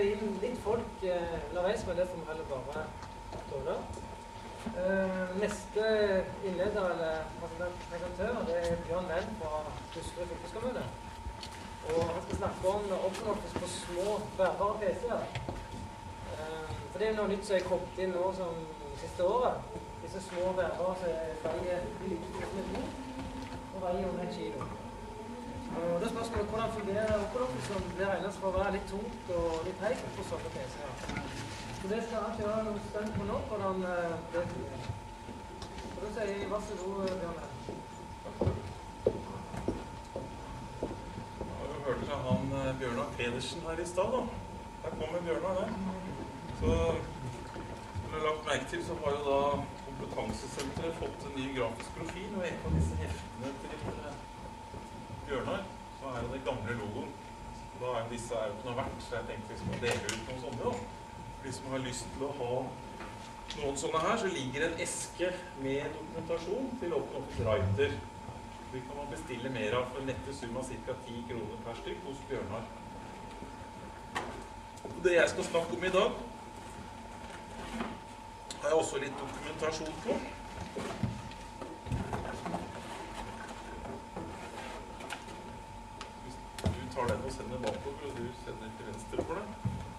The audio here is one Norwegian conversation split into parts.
inn litt folk underveis, men det får vi heller bare tåle. Neste innleder, eller presentatør, det er Bjørn Venn fra Buskerud fylkeskommune. Og han skal snakke om OpenOffice på små bærbare PC-er. For det er noe nytt som er kommet inn nå som siste året. Disse små bærbare som veier og veier under 1 kilo. Og da spørsmålet hvordan fungerer OpenOffice som blir regnet for å være litt tungt og litt høyt på sånne PC-er. Så det skal jeg gjøre noe spent på nå, hvordan det fungerer. Så da sier jeg vær så god, Bjørn. Du hørte han Bjørnar Pedersen her i stad da. Der kommer Bjørnar der. Så som du har lagt merke til, så har jo da Kompetansesenteret fått en ny grafisk profil, og en av disse heftene til Bjørnar, så er jo det gamle logoen. Da er jo disse jo ikke noe verdt, så jeg tenkte vi skulle dele ut noen sånne da. For de som har lyst til å ha noen sånne her, så ligger en eske med dokumentasjon til OpenOffice Writer. Vi kan man bestille mer av for en nette sum av ca. 10 kroner per stykk hos Bjørnar. Og det jeg skal snakke om i dag, har jeg også litt dokumentasjon på. Hvis du tar den og sender bakover, og du sender til venstre for deg.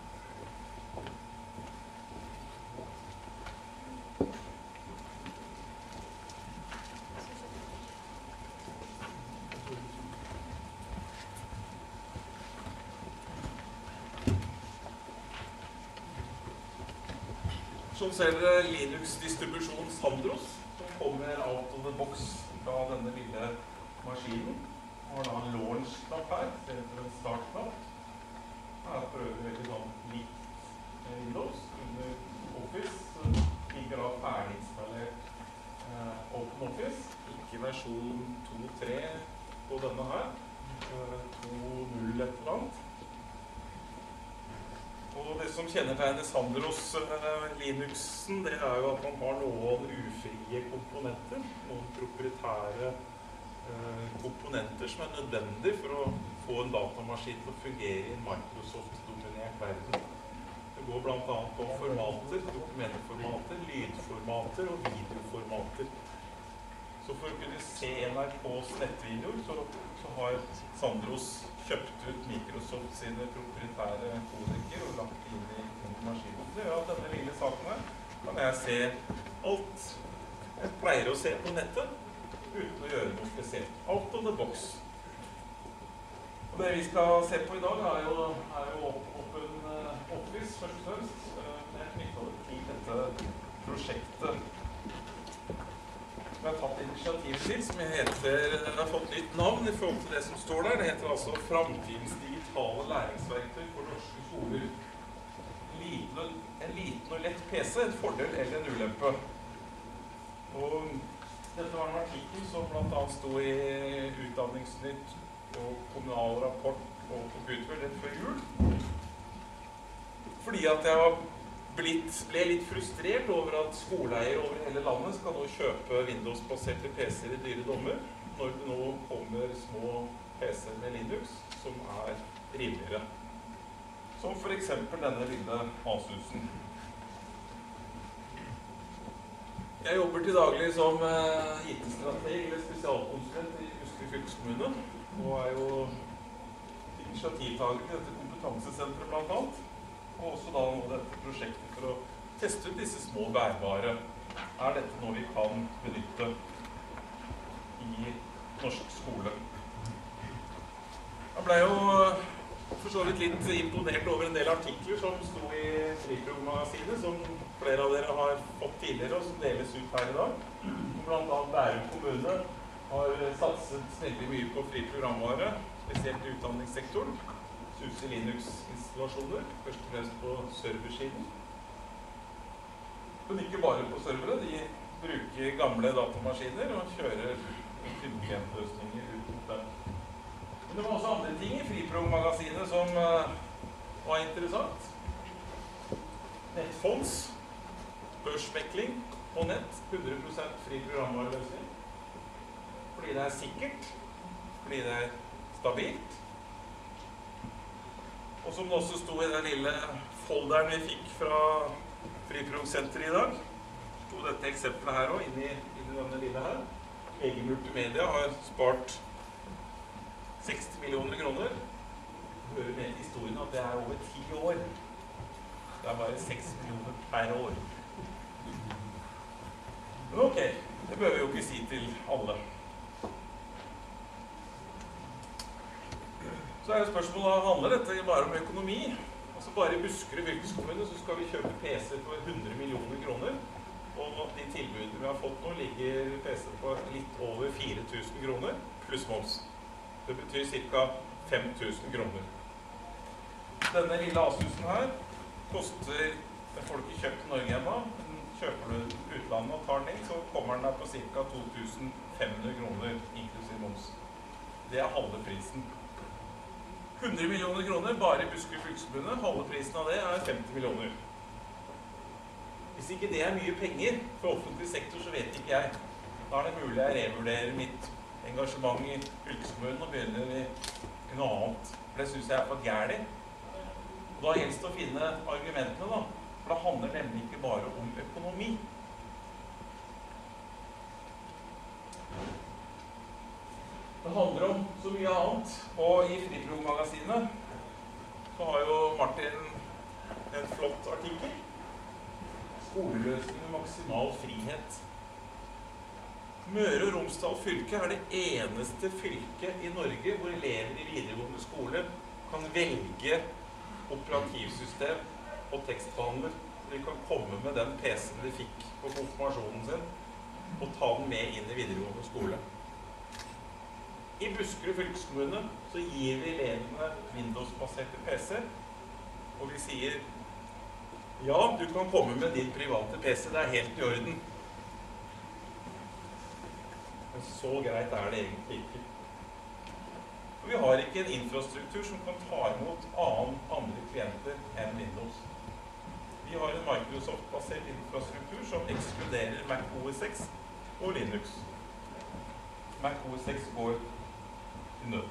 Som selger Linux-distribusjon Sandros, som kommer out of the box fra denne lille maskinen. Og har da en launch-knapp her, ser ut som en start-knapp. Her prøver vi veldig sånn likt med Windows. Under Office ligger da ferdiginstallert OpenOffice. Ikke versjon 2.3 på denne her. 2.0 et eller annet. Og det som kjennetegner Sandros Linuxen, det er jo at man har noen ufrie komponenter, noen proprietære komponenter som er nødvendige for å få en datamaskin til å fungere i en Microsoft-dominert verden. Det går blant annet på formater, dokumentformater, lydformater og videoformater. Så for å kunne se NRKs nettvideoer, så har Sandros kjøpt ut Microsoft sine proprietære kodeker og lagt inn i maskinen. Det gjør at denne lille saken her kan jeg se alt jeg pleier å se på nettet uten å gjøre noe spesielt. Out of the box. Og det vi skal se på i dag er jo OpenOffice først og fremst. Jeg knytter det til dette prosjektet som jeg har tatt initiativ til, som har fått nytt navn i forhold til det som står der. Det heter altså Framtidens digitale læringsverktøy for norske skoler. En liten og lett PC, en fordel eller en ulempe. Og dette var en artikkel som blant annet stod i Utdanningsnytt og Kommunal Rapport og Computer rett før jul. Fordi at jeg ble litt frustrert over at skoleeier over hele landet skal nå kjøpe Windows-baserte PC-er i dyre dommer, når det nå kommer små PC-er med Linux som er rimeligere. Som for eksempel denne lille Asusen. Jeg jobber til daglig som IT-strateg eller spesialkonsulent i Buskerud fylkeskommune, og er jo initiativtaker til dette kompetansesenteret blant annet. Og også da nå dette prosjektet for å teste ut disse små bærbare. Er dette noe vi kan benytte i norsk skole? Jeg ble jo for så vidt litt imponert over en del artikler som sto i FriProg-magasinet, som flere av dere har fått tidligere og som deles ut her i dag. Blant annet Bærum kommune har satset veldig mye på fri programvare, spesielt i utdanningssektoren. SUSE Linux-installasjoner, først og fremst på serversiden. Men ikke bare på servere, de bruker gamle datamaskiner og kjører filmkjentløsninger ut mot dem. Men det var også andre ting i FriProg-magasinet som var interessant. Nettfonds, børsmekling på nett, 100% fri programvareløsning. Fordi det er sikkert, fordi det er stabilt. Og Og som det også sto i den lille folderen vi fikk fra Friproduksenteret i dag, sto dette eksempelet her også, inni denne lille her. VG Multimedia har spart 60 millioner kroner. Du hører med i historien at det over 10 år. Det bare 6 millioner per år. Men ok, det bør vi jo ikke si til alle. Så det spørsmålet, handler dette bare om økonomi? Altså bare i Buskerud fylkeskommune så skal vi kjøpe PC for 100 millioner kroner. Og de tilbudene vi har fått nå ligger PC på litt over 4000 kroner, pluss moms. Det betyr ca. 5000 kroner. Denne lille Asusen her koster, den får du ikke kjøpt i Norge ennå, men kjøper du utlandet og tar den inn, så kommer den der på ca. 2500 kroner, inklusiv moms. Det halve prisen. 100 millioner kroner bare i Buskerud fylkeskommune, halve prisen av det 50 millioner. Hvis ikke det mye penger for offentlig sektor, så vet ikke jeg. Da det mulig jeg revurderer mitt engasjement i fylkeskommunen og begynner i noe annet. For det synes jeg for gærlig. Og da helst å finne argumentene da, for det handler nemlig ikke bare om økonomi. Det handler om så mye annet, og i Friprog-magasinet så har jo Martin en flott artikkel. Skoleløsning med maksimal frihet. Møre og Romsdal fylke det eneste fylket i Norge hvor elever i videregående skole kan velge operativsystem og tekstbehandler. De kan komme med den PC-en de fikk på konfirmasjonen sin og ta den med inn i videregående skole. I Buskerud fylkeskommune så gir vi elevene Windows-baserte PC, og vi sier ja, du kan komme med din private PC, det helt i orden. Men så greit det egentlig ikke. Og vi har ikke en infrastruktur som kan ta imot andre klienter enn Windows. Vi har en Microsoft-basert infrastruktur som ekskluderer Mac OS X og Linux. Mac OS X går i nød.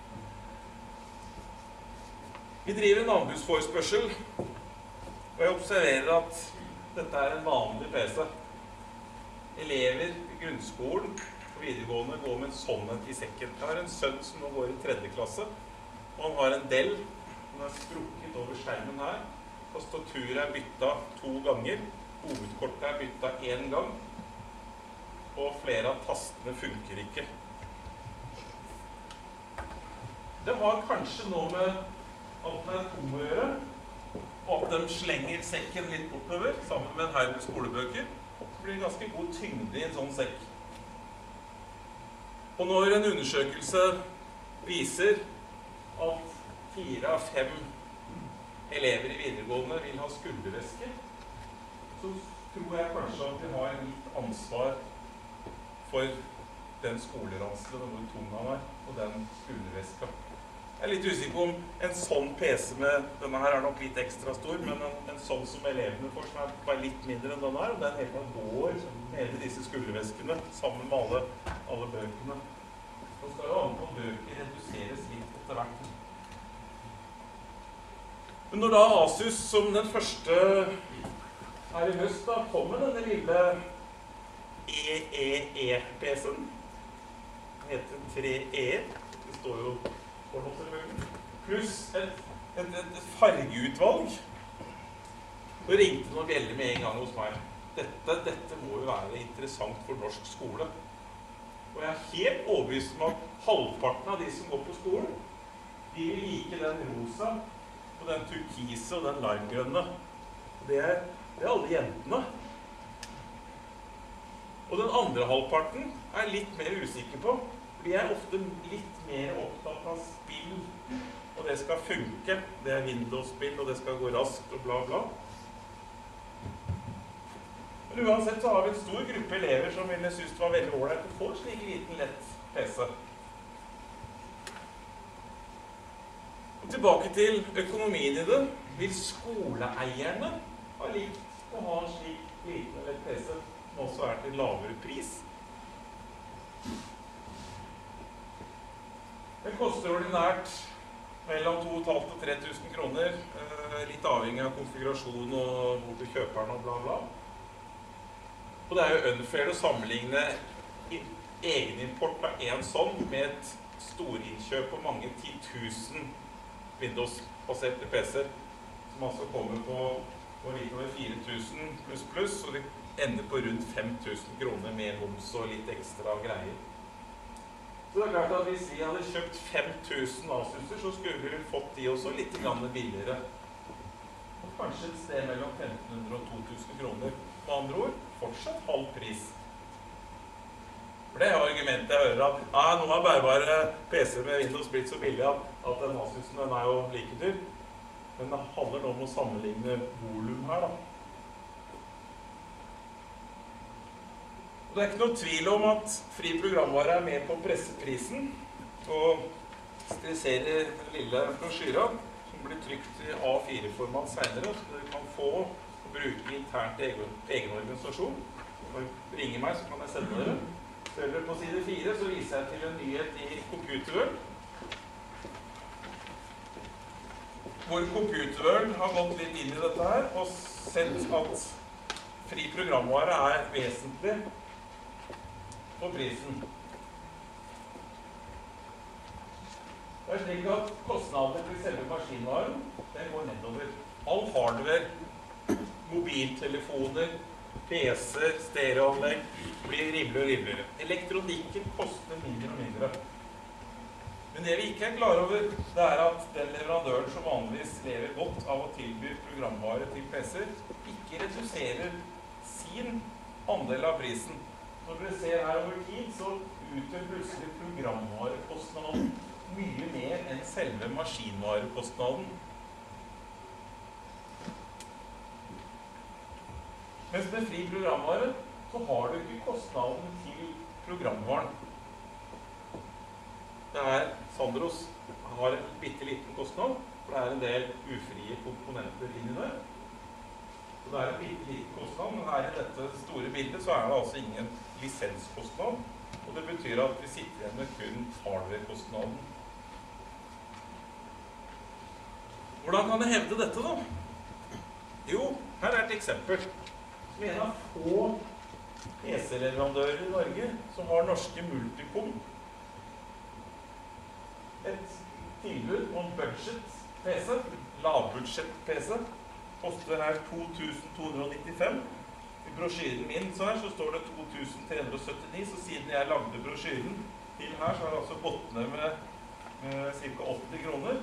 Vi driver en anbudsforespørsel, og jeg observerer at dette en vanlig PC. Elever i grunnskolen og videregående går med en sånn i sekken. Jeg har en sønn som nå går i 3. klasse, og han har en Dell. Den sprukket over skjermen her. Tastaturet byttet 2 ganger, hovedkortet byttet 1 gang, og flere av tastene funker ikke. Det har kanskje noe med at den tom å gjøre, og at de slenger sekken litt bortover, sammen med en haug med skolebøker. Så blir det ganske god tyngde i en sånn sekk. Og når en undersøkelse viser at 4 av 5 elever i videregående vil ha skulderveske, så tror jeg kanskje at vi har litt ansvar for den skoleranselen, hvor tung han og den skulderveska. Jeg litt usikker på om en sånn PC med, denne her nok litt ekstra stor, men en sånn som elevene får, som bare litt mindre enn denne her, og den hele tiden går ned i disse skulderveskene, sammen med alle bøkene. Så skal jo antall bøker reduseres litt etter hvert. Men når da Asus, som den første her i høst, da, kom med denne lille EEE-PC-en, den heter 3E, det står jo pluss et fargeutvalg. Så ringte noen bjeller med en gang hos meg. Dette må jo være interessant for norsk skole. Og jeg helt overbevist om at halvparten av de som går på skolen, de vil like den rosa, og den turkise og den limegrønne. Det alle jentene. Og den andre halvparten litt mer usikker på, fordi jeg ofte litt mer opptatt av spill, og det skal funke. Det Windows-spill, og det skal gå raskt, og bla bla. Men uansett så har vi en stor gruppe elever som ville synes det var veldig ålreit å få slik liten lett PC. Og tilbake til økonomien i det. Vil skoleeierne ha likt å ha en slik liten lett PC som også til lavere pris? Den koster ordinært mellom 2.500 og 3.000 kroner, litt avhengig av konfigurasjon og hvor du kjøper den og bla bla. Og det jo unfair å sammenligne egenimport av en sånn med et storinnkjøp på mange 10.000 Windows-baserte PC-er, som altså kommer på litt over 4.000 pluss, og det ender på rundt 5.000 kroner med moms og litt ekstra greier. Så det klart at hvis vi hadde kjøpt 5.000 Asus'er, så skulle vi fått de også litt billigere. Og kanskje et sted mellom 1.500 og 2.000 kroner. På andre ord, fortsatt halv pris. For det argumentet jeg hører at nå bærbare PC med Windows blitt så billig at den Asus'en den jo like dyr. Men det handler nå om å sammenligne volum her da. Det ikke noe tvil om at fri programvare med på å presse prisen, og stilisere den lille brosjyra, som blir trykt i A4-format senere, så du kan få og bruke internt i egen organisasjon. Ringe meg, så kan jeg sende dere. Ser dere på side 4, så viser jeg til en nyhet i Computerworld, hvor Computerworld har gått litt inn i dette her, og sett at fri programvare vesentlig på prisen. Det slik at kostnader til selve maskinvaren, den går nedover. All hardware, mobiltelefoner, PC-er, stereoanlegg blir rimeligere og rimeligere. Elektronikken koster mindre og mindre. Men det vi ikke klar over, det at den leverandøren som vanligvis lever godt av å tilby programvare til PC-er, ikke reduserer sin andel av prisen. Når dere ser her over tid, så utgjør plutselig programvarekostnaden mye mer enn selve maskinvarekostnaden. Mens med fri programvare, så har du ikke kostnaden til programvaren. Sandros har en bitteliten kostnad, for det en del ufrie komponenter inni der. Så det en bitteliten kostnad, men her i dette store bildet så det altså ingen lisenskostnad, og det betyr at vi sitter igjen med kun hardware-kostnaden. Hvordan kan jeg hevde dette da? Jo, her et eksempel. Som en av få PC-leverandører i Norge som har norske Multicom. Et tilbud om budget-PC, lavbudsjett-PC, koster her 2.295. I brosjyren min så står det 2.379, så siden jeg lagde brosjyren til her, så har jeg altså gått ned med ca. 80 kroner.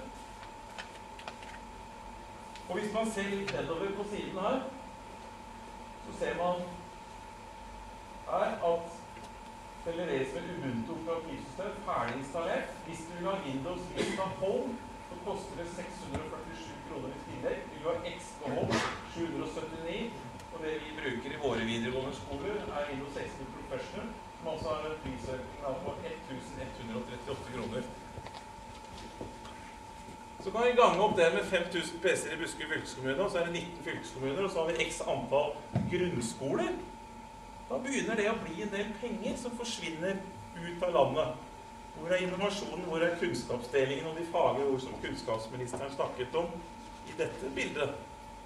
Og hvis man ser litt nedover på siden her, så ser man her at det leveres med Ubuntu operativsystem ferdig installert. Hvis du vil ha Windows Vista Home, så koster det 647 kroner i tillegg. Vil du ha XP Home, 779. Og det vi bruker i våre videregående skoler Windows 16 Professional, som altså har en prisøkning på 1.138 kroner. Så kan vi gange opp det med 5.000 PC-er i Buskerud fylkeskommune, og så det 19 fylkeskommuner, og så har vi x antall grunnskoler. Da begynner det å bli en del penger som forsvinner ut av landet. Hvor innovasjonen, hvor kunnskapsdelingen og de faglige ord som kunnskapsministeren snakket om i dette bildet?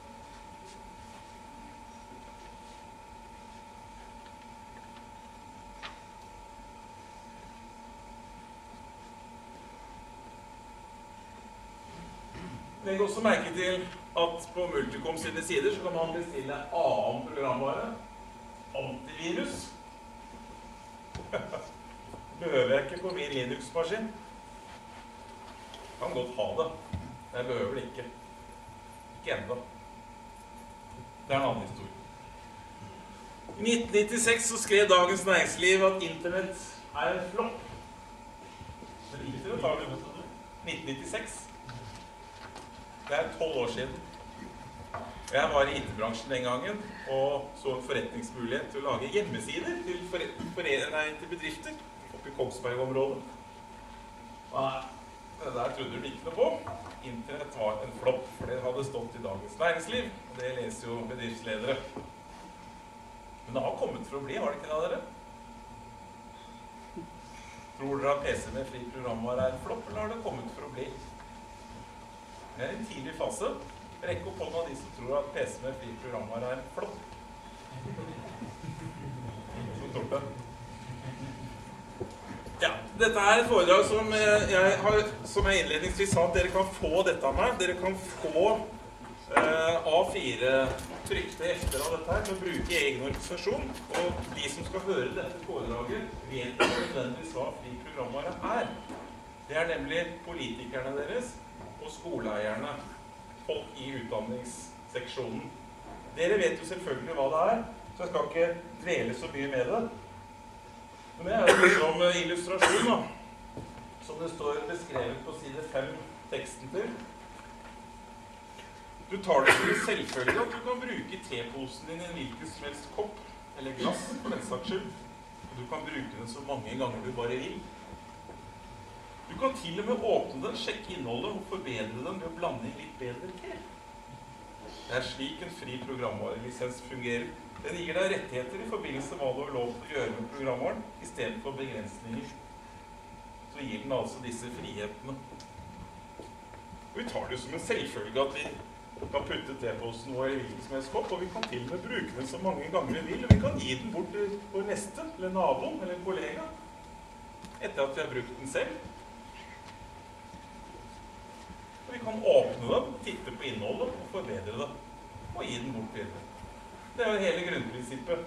Legg også merke til at på Multicom sine sider så kan man bestille annen programvare. Antivirus. Behøver jeg ikke på min Linux-maskin. Kan godt ha det. Jeg behøver det ikke. Ikke enda. Det en annen historie. I 1996 så skrev Dagens Næringsliv at internett en flopp. Men internett har du 1996. Det 12 år siden. Jeg var i IT-bransjen den gangen, og så en forretningsmulighet til å lage hjemmesider til bedrifter oppe i Kongsberg-området. Det der trodde de ikke noe på. Internett var en flopp, for det hadde stått i Dagens Næringsliv, og det leser jo bedriftsledere. Men det har kommet for å bli, har det ikke det, dere? Tror dere at PC med fri programvare en flopp, eller har det kommet for å bli? Vi er i en tidlig fase. Rekk opp hånda de som tror at PC med fri programvare er flott. Så toppe. Ja, dette er et foredrag som jeg innledningsvis sa at dere kan få dette av meg. Dere kan få A4 trykte efter av dette her til å bruke i egen organisasjon. Og de som skal høre dette foredraget vet ikke nødvendigvis hva fri programvare er. Det er nemlig politikerne deres og skoleeierne, folk i utdanningsseksjonen. Dere vet jo selvfølgelig hva det er, så jeg skal ikke dvele så mye med det. Men det er jo som illustrasjon, da, som det står beskrevet på side 5 teksten til. Du tar det som en selvfølge at du kan bruke teposen din i en hvilken som helst kopp, eller glass, for den saks skyld. Du kan bruke den så mange ganger du bare vil. Du kan til og med åpne den, sjekke innholdet og forbedre den ved å blande inn litt bedre te. Det er slik en fri programvarelisens fungerer. Den gir deg rettigheter i forbindelse med hva du har lov til å gjøre med programvaren, i stedet for begrensninger. Så gir den altså disse frihetene. Og vi tar det jo som en selvfølge at vi kan putte teposen vår i hvilken som helst kopp, og vi kan til og med bruke den så mange ganger vi vil, og vi kan gi den bort til vår neste, eller naboen, eller en kollega, etter at vi har brukt den selv. Og vi kan åpne den, titte på innholdet og forbedre det, og gi den bort videre. Det er jo hele grunnprinsippet.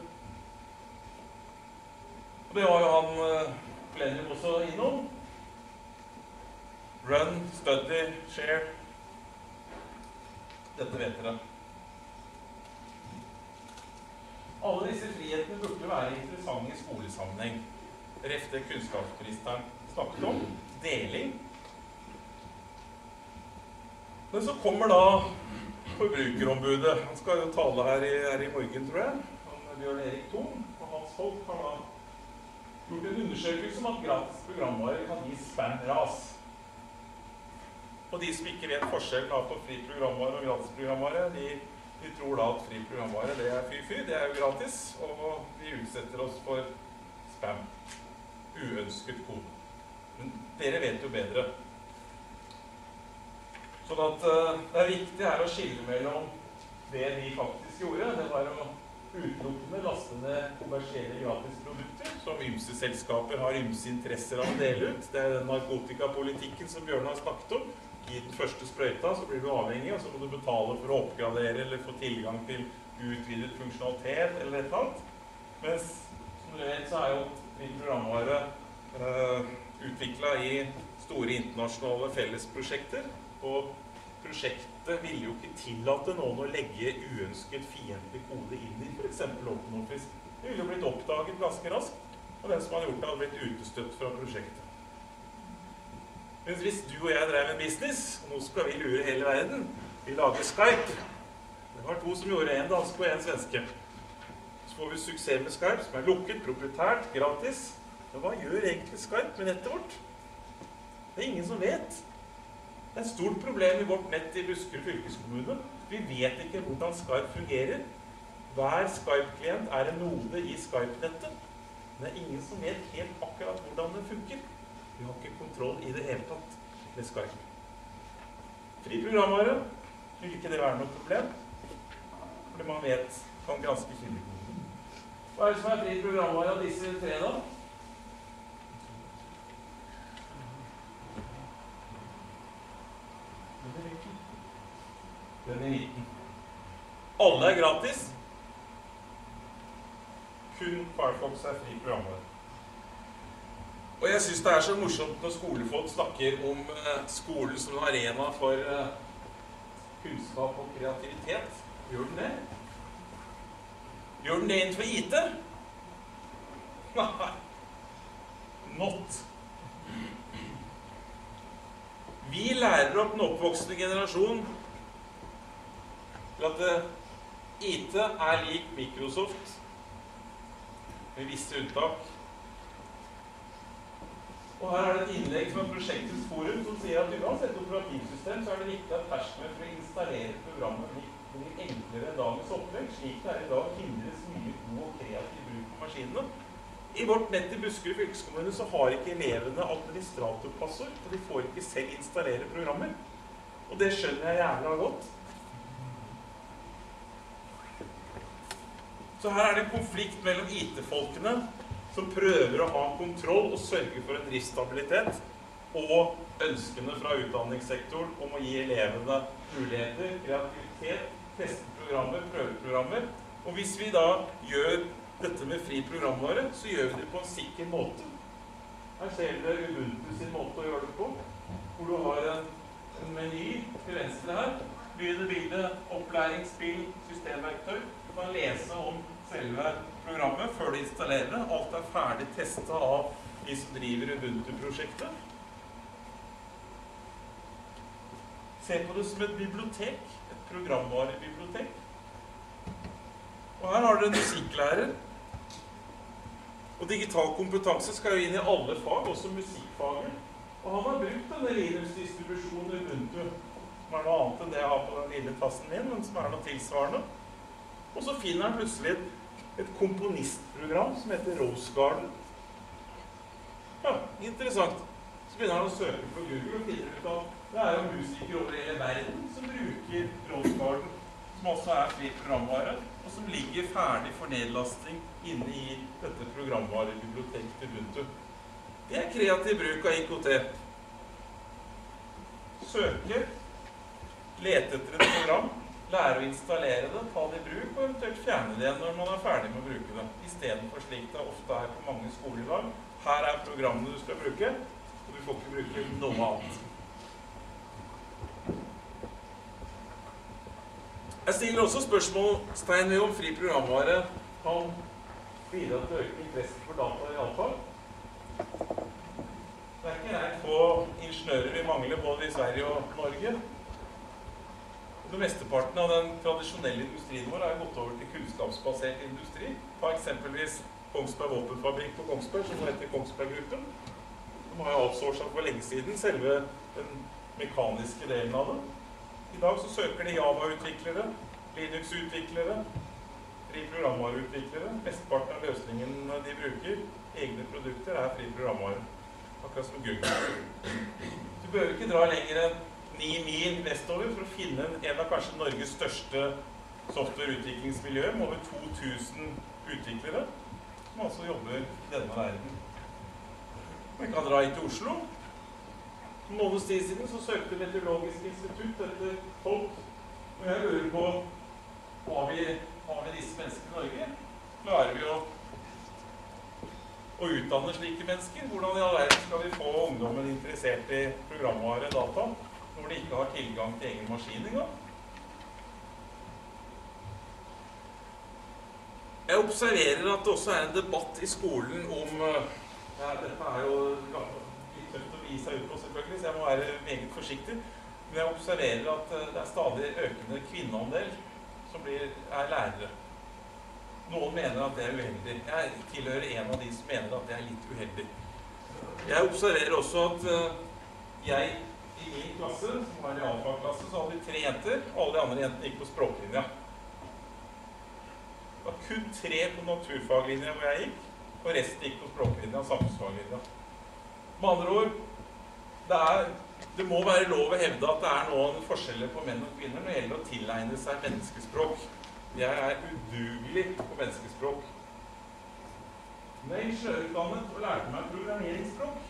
Og det var jo han Plenum også innom. Run, study, share. Dette vet dere. Alle disse frihetene burde være interessante i skolesammenheng. Ref det kunnskapsministeren snakket om. Deling. Men så kommer da forbrukerombudet. Han skal jo tale her i morgen, tror jeg. Han Bjørn Erik Thon, og hans folk har da gjort en undersøkelse om at gratis programvare kan gi spam-ras. Og de som ikke vet forskjellen på fri programvare og gratis programvare, de tror da at fri programvare det er fy-fy, det er jo gratis, og de utsetter oss for spam. Uønsket kode. Men dere vet jo bedre. Sånn at det er viktig her å skille mellom det de faktisk gjorde. Det var å utelukkende laste ned kommersielle gratisprodukter, som ymse selskaper har ymse interesser av å dele ut. Det er den narkotikapolitikken som Bjørn har snakket om. I den første sprøyta så blir du avhengig, og så må du betale for å oppgradere eller få tilgang til utvidet funksjonalitet eller et eller annet. Mens, som du vet, så er jo min programvare utviklet i store internasjonale fellesprosjekter, og prosjektet vil jo ikke tillate noen å legge uønsket fiendtlig kode inn i for eksempel OpenOffice. Det ville jo blitt oppdaget ganske raskt, og den som har gjort det hadde blitt utestøtt fra prosjektet. Mens hvis du og jeg drev en business, og nå skal vi lure hele verden, vi lager Skype. Det var 2 som gjorde, en dansk og en svenske. Så får vi suksess med Skype, som er lukket, proprietært, gratis. Men hva gjør egentlig Skype med nettet vårt? Det er ingen som vet. Det er et stort problem i vårt nett i Buskerud fylkeskommune. Vi vet ikke hvordan Skype fungerer. Hver Skype-klient er en node i Skype-nettet. Men det er ingen som vet helt akkurat hvordan det funker. Vi har ikke kontroll i det hele tatt med Skype. Fri programvare vil ikke det være noe problem, fordi man vet kan granske kildekoden. Hva er det som er fri programvare av disse 3 da? Den i midten. Alle er gratis. Kun Firefox er fri programvare. Og jeg synes det er så morsomt når skolefolk snakker om skolen som en arena for kunnskap og kreativitet. Gjør den det? Gjør den det innenfor IT? Nei. Not. Vi lærer opp den oppvoksende generasjon til at IT er lik Microsoft, med visse unntak. Og her er det et innlegg fra Prosjektets forum som sier at uansett operativsystem så er det viktig at terskelen for å installere programmet blir enklere enn dagens opplegg. Slik det er i dag hindres mye god og kreativ bruk på maskinene. I vårt nett i Buskerud fylkeskommune så har ikke elevene administratorpassord, og de får ikke selv installere programmer. Og det skjønner jeg jævla godt. Så her er det en konflikt mellom IT-folkene som prøver å ha kontroll og sørge for en driftsstabilitet, og ønskene fra utdanningssektoren om å gi elevene muligheter, kreativitet, teste programmer, prøveprogrammer. Og hvis vi da gjør dette med fri programvare, så gjør vi det på en sikker måte. Her ser dere Ubuntu sin måte å gjøre det på, hvor du har en meny til venstre her. Lyd og bilde, opplæring, spill, systemverktøy. Du kan lese om selve programmet før du installerer det. Alt er ferdig testet av de som driver Ubuntu-prosjektet. Se på det som et bibliotek, et programvarebibliotek. Og her har dere en musikklærer. Og digital kompetanse skal jo inn i alle fag, også musikkfaget. Og han har brukt denne Linux-distribusjonen Ubuntu, som er noe annet enn det jeg har på den lille tassen min, men som er noe tilsvarende. Og så finner han plutselig et komponistprogram som heter Rose Garden. Ja, interessant. Så begynner han å søke på Google og finner ut at det er jo musikere over hele verden som bruker Rose Garden, som også er fri programvare, og som ligger ferdig for nedlasting inne i dette programvarebiblioteket til Ubuntu. Det er kreativ bruk av IKT. Søke, lete etter et program, lære å installere det, ta det i bruk, og eventuelt fjerne det igjen når man er ferdig med å bruke det. I stedet for slik det ofte er på mange skoler i dag. Her er programmene du skal bruke, og du får ikke bruke noe annet. Jeg stiller også spørsmålstegn ved om fri programvare kan bidra til å øke interessen for data i realfag. Det er ikke rett få ingeniører vi mangler både i Sverige og Norge. Den mesteparten av den tradisjonelle industrien vår er gått over til kunnskapsbasert industri. Ta eksempelvis Kongsberg Våpenfabrikk på Kongsberg, som heter Kongsberg-gruppen. De har jo outsourcet for lenge siden selve den mekaniske delen av det. I dag så søker de Java-utviklere, Linux-utviklere, fri programvareutviklere. Mesteparten av løsningen de bruker, egne produkter, er fri programvare. Akkurat som Google. Du behøver ikke dra lenger enn 9 mil vestover for å finne en av kanskje Norges største softwareutviklingsmiljøer, med over 2000 utviklere, som altså jobber i denne verden. Vi kan dra hit til Oslo. For måneds tid siden så søkte Meteorologisk institutt etter folk, og jeg lurer på, har vi disse menneskene i Norge? Klarer vi å utdanne slike mennesker? Hvordan i all verden skal vi få ungdommen interessert i programvare data, når de ikke har tilgang til egen maskin engang? Jeg observerer at det også er en debatt i skolen om dette er jo litt tøft å vise seg ut på selvfølgelig, så jeg må være meget forsiktig. Men jeg observerer at det er stadig økende kvinneandel som er lærere. Noen mener at det er uheldig. Jeg tilhører en av de som mener at det er litt uheldig. Jeg observerer også at jeg i min klasse, som var realfagklasse, så hadde vi 3 jenter, og alle de andre jentene gikk på språklinja. Det var kun 3 på naturfaglinja hvor jeg gikk, og resten gikk på språklinja og samfunnsfaglinja. Med andre ord, det må være lov å hevde at det er noen forskjeller på menn og kvinner når det gjelder å tilegne seg menneskespråk. Jeg er udugelig på menneskespråk. Men jeg er ingeniørutdannet og lærte meg programmeringsspråk.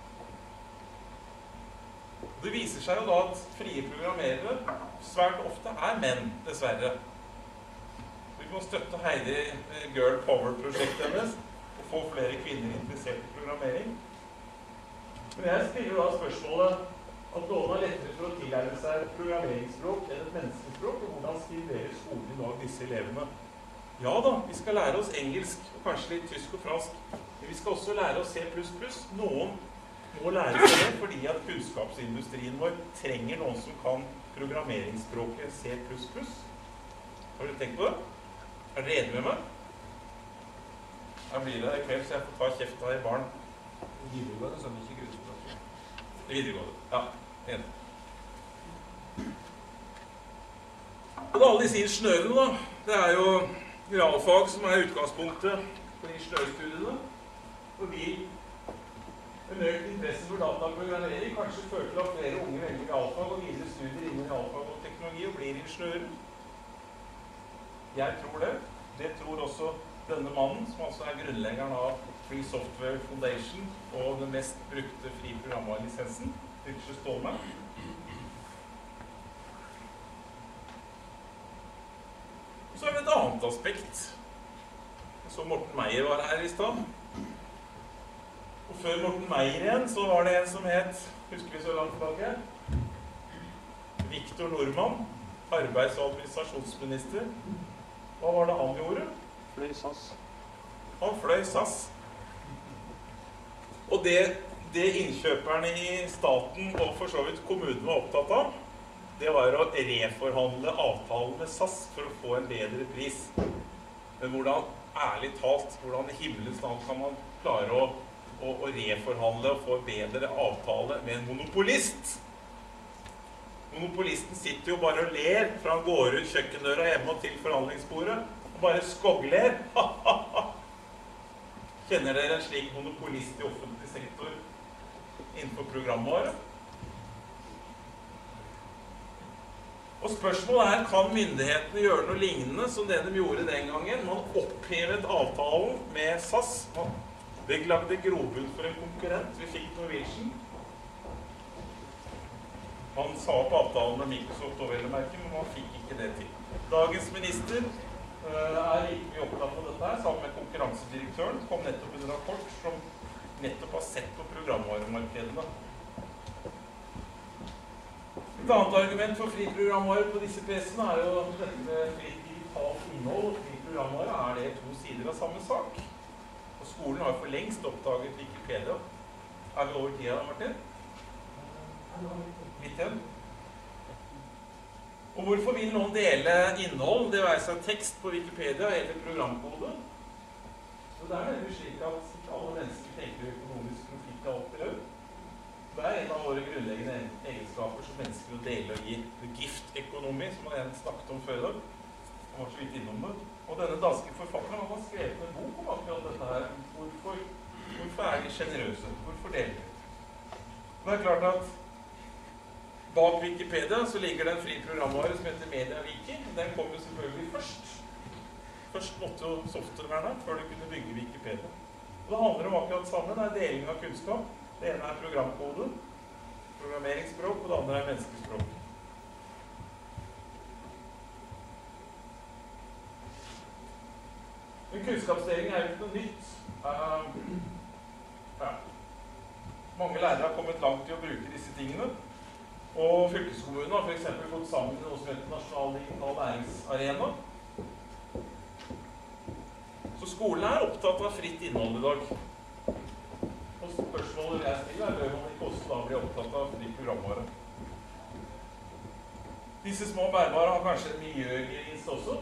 Det viser seg jo da at frie programmerere svært ofte er menn, dessverre. Vi må støtte Heidi Girl Power-prosjektet hennes og få flere kvinner interessert i programmering. Men jeg stiller da spørsmålet at noen er lettere for å tilegne seg et programmeringsspråk enn et menneskespråk, og hvordan skriverer skolen i dag disse elevene? Ja da, vi skal lære oss engelsk, og kanskje litt tysk og fransk, men vi skal også lære oss C++. Noen må lære seg det fordi at kunnskapsindustrien vår trenger noen som kan programmeringsspråket C++. Har dere tenkt på det? Er dere enige med meg? Her blir det i kveld, så jeg får ta kjeft av barn. Videregående som ikke grunnspråk. Videregående, ja. Enig. Og da alle disse ingeniørene da, det er jo realfag som er utgangspunktet for ingeniørstudiene. Og vi En økt interesse for dataprogrammering kanskje fører til at flere unge velger realfag og videre studier innen realfag og teknologi og blir ingeniører. Jeg tror det. Det tror også denne mannen, som altså er grunnleggeren av Free Software Foundation og den mest brukte fri programvarelisensen, Richard Stallman. Så er det et annet aspekt. Så Morten Meier var her i stad. Og før Morten Meier igjen, så var det en som het, husker vi så langt tilbake, Victor Norman, arbeids- og administrasjonsminister. Hva var det han gjorde? Fløy SAS. Han fløy SAS. Og det innkjøperne i staten og for så vidt kommunen var opptatt av, det var å reforhandle avtalen med SAS for å få en bedre pris. Men hvordan, ærlig talt, hvordan i himmelens navn kan man klare å reforhandle og få en bedre avtale med en monopolist? Monopolisten sitter jo bare og ler fra han går ut kjøkkendøra hjemme og til forhandlingsbordet og bare skogler. Kjenner dere en slik monopolist i offentlig sektor innenfor programvare? Og spørsmålet er, kan myndighetene gjøre noe lignende som det de gjorde den gangen? Man opphevet avtalen med SAS. Det lagde grobunn for en konkurrent. Vi fikk Norwegian. Man sa opp avtalen med Microsoft og Velmerken, men man fikk ikke det til. Dagens minister er like mye opptatt av dette her, sammen med konkurransedirektøren. Kom nettopp en rapport som nettopp har sett på programvaremarkedene. Et annet argument for fri programvare på disse PC-ene er jo dette med fritt digitalt innhold og fri programvare. Er det to sider av samme sak? Og skolen har for lengst oppdaget Wikipedia. Er vi over tida, Martin? Litt igjen. Og hvorfor vil noen dele innhold, det være seg tekst på Wikipedia eller programkode? Så det er nemlig slik at ikke alle mennesker tenker økonomisk profitt av alt i løp. Det er en av våre grunnleggende egenskaper som mennesker å dele og gi. The gift economy, som man snakket om før i dag. Han var så vidt innom det. Og denne danske forfatteren har skrevet en bok om akkurat dette her. Hvorfor er de generøse? Hvorfor deler de? Det er klart at bak Wikipedia så ligger det en fri programvare som heter MediaWiki. Den kom jo selvfølgelig først. Først måtte jo softwarene før du kunne bygge Wikipedia. Og det handler om akkurat sammen. Det er deling av kunnskap. Det ene er programkode, programmeringsspråk, og det andre er menneskespråk. Men kunnskapsdeling er jo ikke noe nytt. Mange lærere har kommet langt i å bruke disse tingene. Og fylkeskommunen har for eksempel gått sammen med noe som heter Nasjonal digital læringsarena. Så skolen er opptatt av fritt innhold i dag. Spørsmålet jeg stiller bør man ikke også da bli opptatt av fri programvare. Disse små bærbare har kanskje en miljøgevinst også.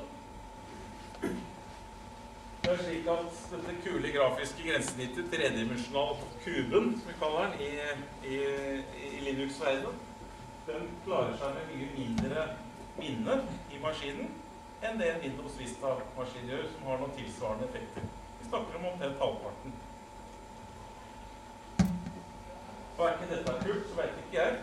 Det er slik at dette kule grafiske grensesnittet, tredimensjonal kuben, som vi kaller den, i Linux-verdenen, den klarer seg med mye mindre minne i maskinen enn det en Windows Vista-maskin gjør, som har noen tilsvarende effekter. Vi snakker om omtrent halvparten. Og er ikke dette kult, så vet ikke jeg.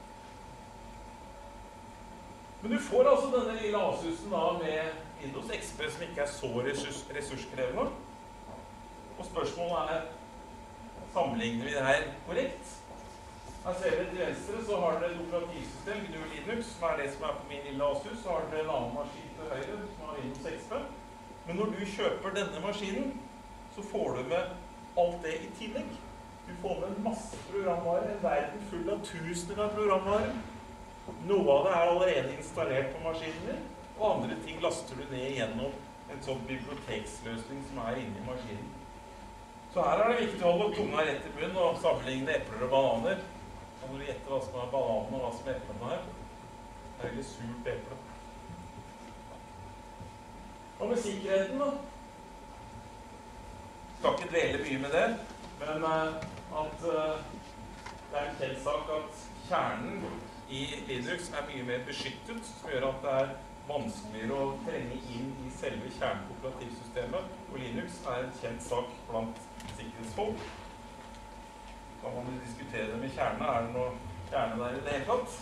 Men du får altså denne lille Asusen da med Windows XP som ikke er så ressurskrevende. Og spørsmålet er, sammenligner vi det her korrekt? Her ser vi til venstre, så har dere et operativsystem, GNU Linux, som er det som er på min lille Asus. Så har dere en annen maskin til høyre, som har Windows XP. Men når du kjøper denne maskinen, så får du med alt det i tillegg. Du får med en masse programvare, en verden full av tusener av programvare. Noe av det er allerede installert på maskinen din, og andre ting laster du ned gjennom en sånn biblioteksløsning som er inne i maskinen. Så her er det viktig å holde tunga rett i bunn og sammenligne epler og bananer. Kan du gjette hva som er bananen og hva som er eplene her? Det er veldig surt eple. Og med sikkerheten da? Skal ikke dvele mye med det. Men at det er en kjent sak at kjernen i Linux er mye mer beskyttet, som gjør at det er vanskeligere å trenge inn i selve kjernen på operativsystemet. Og Linux er en kjent sak blant sikkerhetsfolk. kan man jo diskutere det med kjerne. Det noe kjerne der i det hele tatt?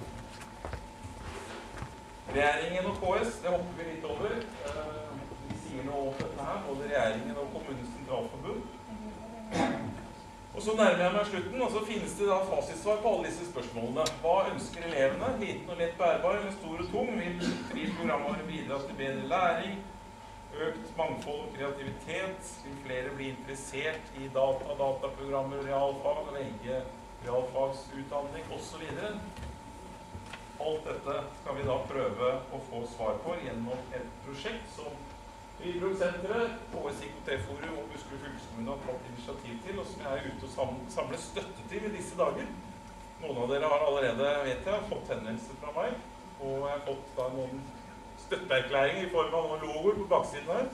Regjeringen og KS, det hopper vi litt over. Vi sier noe om dette her, både regjeringen og Kommunens Sentralforbund. Og så nærmer jeg meg slutten, og så finnes det da fasitsvar på alle disse spørsmålene. Hva ønsker elevene? Liten og lett bærbar eller stor og tung? Vil programvare bidra til bedre læring? Økt mangfold og kreativitet? Vil flere bli interessert i dataprogrammer, realfag, og velge realfagsutdanning osv.? Alt dette skal vi da prøve å få svar på gjennom et prosjekt som Hydro-senteret, KS IKT-forum og Buskerud fylkeskommune har tatt initiativ til, og som jeg er ute og samler støtte til i disse dager. Noen av dere har allerede, vet jeg, fått henvendelser fra meg, og jeg har fått da noen støtteerklæringer i form av noen logoer på baksiden her.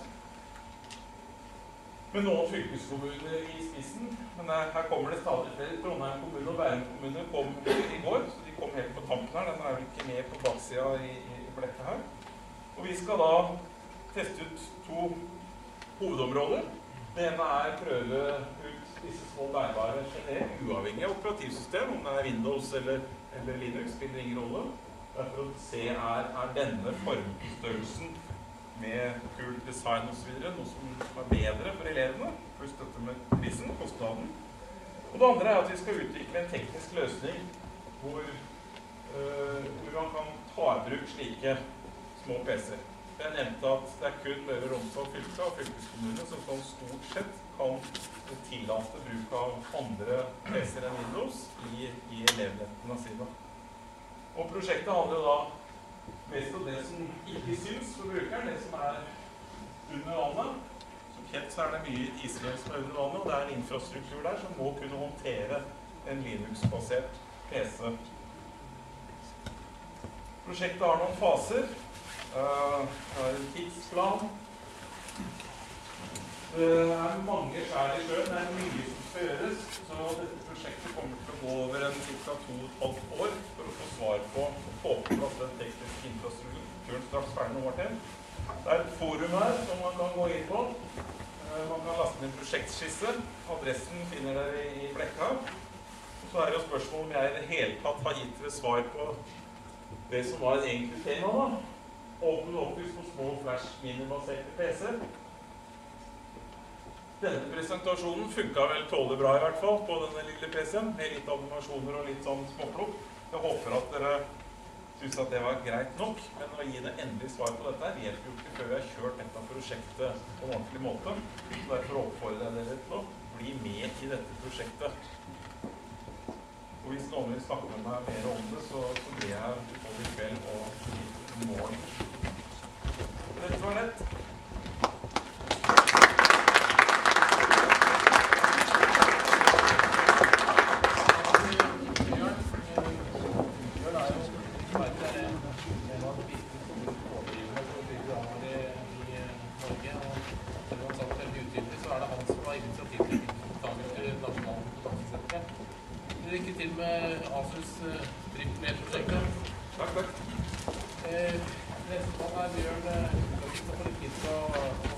Med noen fylkeskommuner i spissen, men her kommer det stadig flere. Trondheim kommune og Bærum kommune kom i går, så de kom helt på tampen her. Den er vel ikke med på baksiden i blekket her. Og vi skal da teste ut 2 hovedområder. Det ene prøve ut disse små bærbare generelt, uavhengig av operativsystem, om det Windows eller Linux, spiller ingen rolle. Det for å se denne formstørrelsen med kul design og så videre, noe som bedre for elevene, pluss dette med prisen, kostnaden. Og det andre at vi skal utvikle en teknisk løsning hvor man kan ta i bruk slike små PC-er. Jeg nevnte at det kun Møre og Romsdal fylke og fylkeskommune som sånn stort sett kan tillate bruk av andre PC-er enn Windows i elevnettene sine. Og prosjektet handler da mest om det som ikke syns for brukeren, det som under vannet. Som kjent så det mye isfjell som under vannet, og det en infrastruktur der som må kunne håndtere en Linux-basert PC. Prosjektet har noen faser. Det en tidsplan. Det mange skjær i sjøen, det mye som skal gjøres, så dette prosjektet kommer til å gå over ca. 2,5 år for å få svar på og få på plass den tekniske infrastrukturen straks ferdig noen år til. Det et forum her som man kan gå inn på. Man kan laste inn en prosjektskisse. Adressen finner dere i blekka. Og så det jo spørsmål om jeg i det hele tatt har gitt dere svar på det som var et egentlig tema da. Open Office på små flash-minibaserte PC. Denne presentasjonen funket vel tålelig bra i hvert fall på denne lille PC-en, med litt animasjoner og litt sånn småplukk. Jeg håper at dere synes at det var greit nok, men å gi det endelig svar på dette hjelper jo ikke før vi har kjørt dette prosjektet på en ordentlig måte. Så derfor oppfordrer jeg dere til å bli med i dette prosjektet. Og hvis noen vil snakke med meg mer om det, så blir jeg både i kveld og i morgen. Dette var nett. Lykke til med Asus driftledprosjektet. Takk. Neste mann Bjørn. Skal vi få litt tid til å